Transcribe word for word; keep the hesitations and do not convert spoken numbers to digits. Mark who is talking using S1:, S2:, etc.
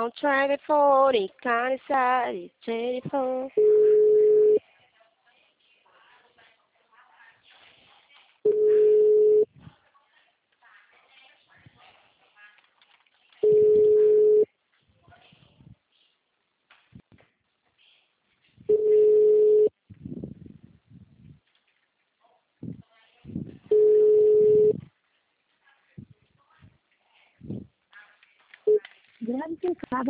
S1: I'm trying for the kind of side, telephone.
S2: Grazie,